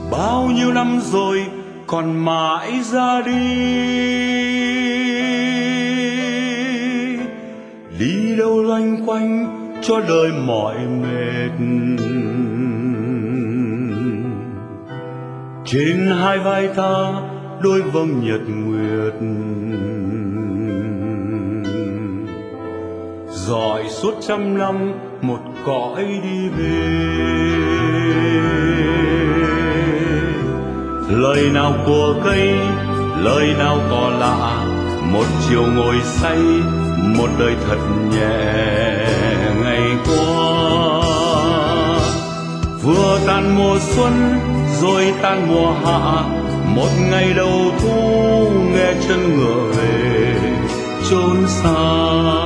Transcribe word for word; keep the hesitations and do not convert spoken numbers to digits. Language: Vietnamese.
bao nhiêu năm rồi còn mãi ra đi. Đi đâu loanh quanh cho đời mỏi mệt, trên hai vai ta đôi vầng nhật nguyệt, dọi suốt trăm năm một cõi đi về. Lời nào của cây, lời nào cỏ lạ, một chiều ngồi say, một đời thật nhẹ ngày qua. Vừa tàn mùa xuân rồi tan mùa hạ, một ngày đầu thu nghe chân ngựa về chốn xa.